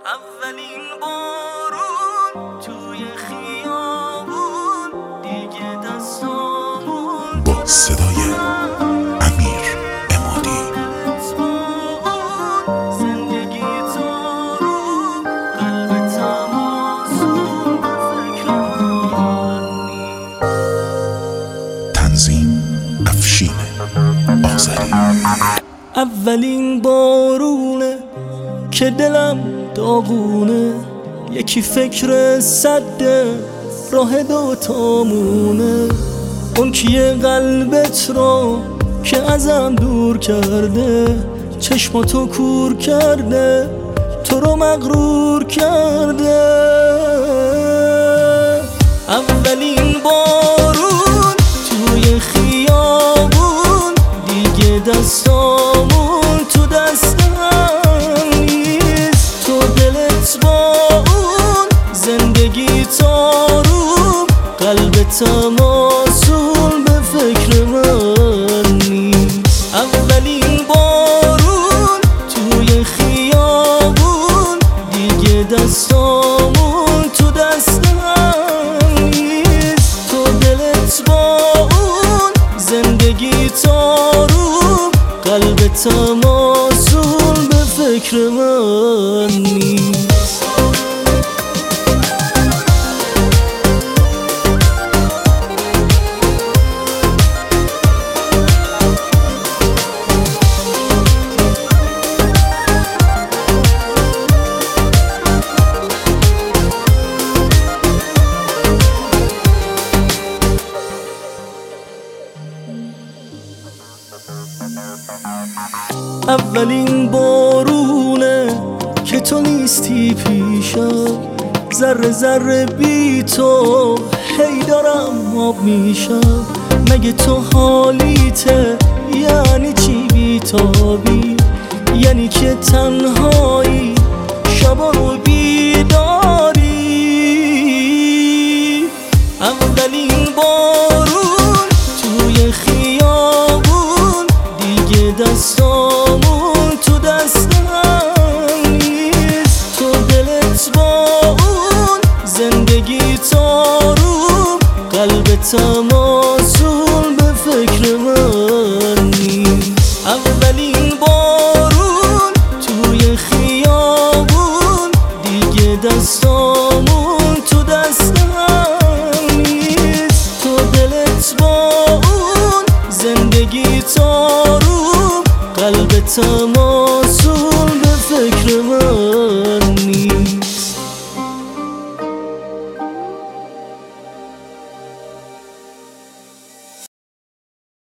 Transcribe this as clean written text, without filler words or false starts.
اولین بارون توی خیابون دیگه دستامون با صدای امیر امادی. زندگی تو رو قلب تماسون فکرانی. تنظیم افشین آذری. اولین بارونه که دلم داغونه، یکی فکر سده راه دوتامونه. اون کیه قلبت رو که ازم دور کرده، چشماتو کور کرده، تو رو مغرور کرده. اولین بارون توی خیابون دیگه دستامون تو دستم نیست. تو دلت با اون زندگی تاروم، قلبت معصول به فکر من نیست. اولین بارون توی خیابون دیگه دستامون تو دستم نیست. تو دلت با اون زندگی تاروم، قلبت معصول به فکر من نیست. اولین بارونه که تو نیستی پیشم، ذره ذره بی تو هی دارم آب میشم. مگه تو حالیته یعنی چی بی تابی؟ یعنی که تنهایی شبا رو بیداری. اولین بارون توی خیابون دیگه دستامون تو دستم نیست. تو دلت با اون زندگی تاروم، قلبت معصول به فکر من نیست. اولین بارون توی خیابون دیگه دستامون تو دستم نیست. تو دلت با اون زندگی تاروم، قلبت